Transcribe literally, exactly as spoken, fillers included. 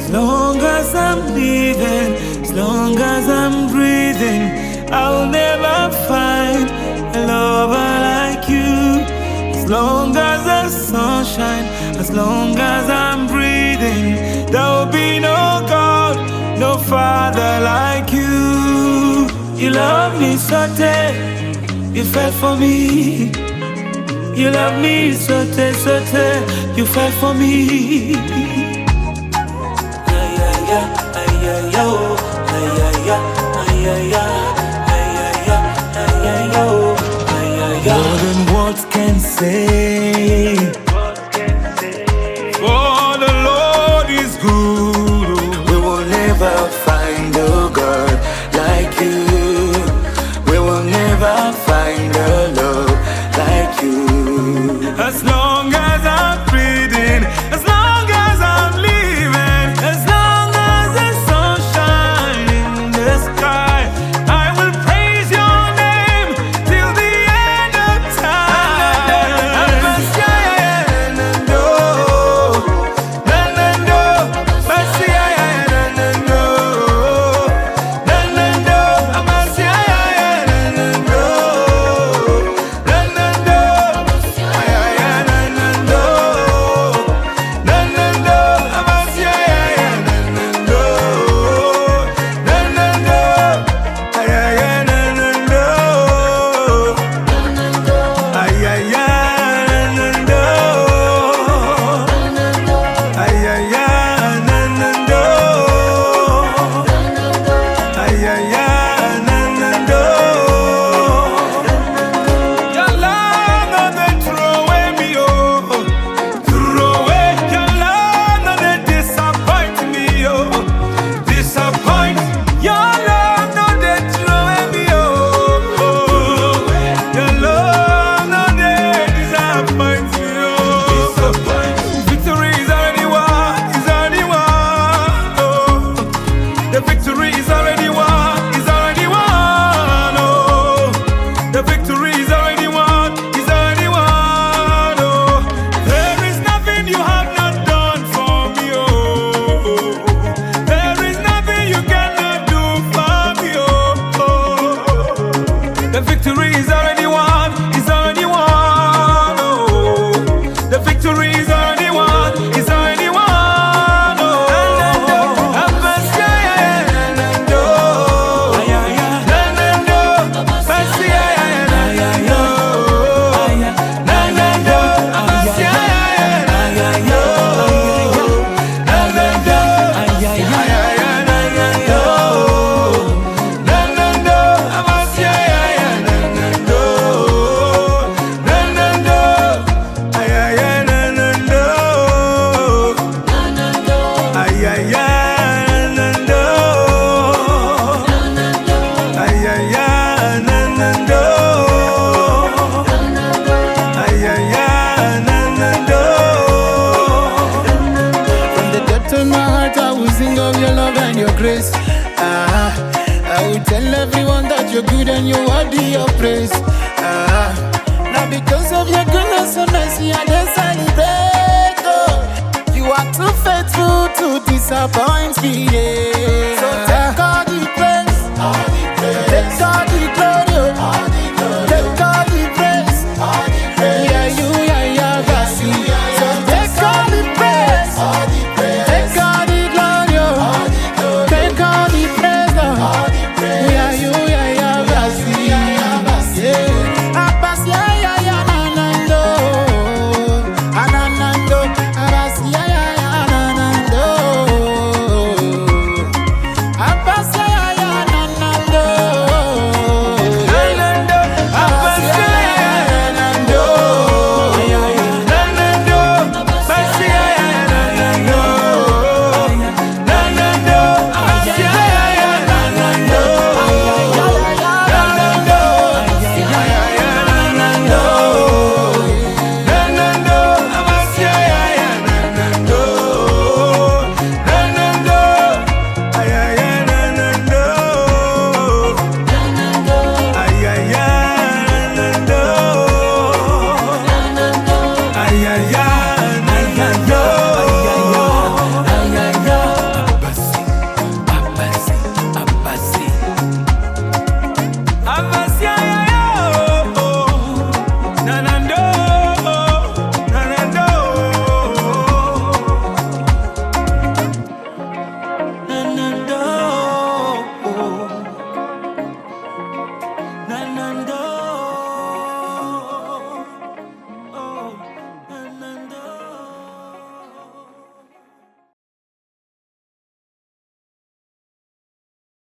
As long as I'm living, as long as I'm breathing, I'll never find a lover like you. As long as the sun shines, as long as I'm breathing, there'll be no God, no Father like you. You love me so dead, you fell for me. You love me so dead, so dead, you fell for me. Ay ay ay, ay ay ay, ay ay ay, ay ay ay, ay ay ay. More than words can say. For the Lord is good. We will never find a God like you. We will never find a love like you. As long as I'm breathing, as long as I'm living, as long as the sun shines in the sky, I will praise your name till the end of time. The victory is already won, is already won, oh. The victory is already won, is already won, oh. Grace. Ah, I will tell everyone that you're good and you're worthy of praise. Ah, now because of your goodness and mercy, I just celebrate. Oh, you are too faithful to disappoint me. Yeah.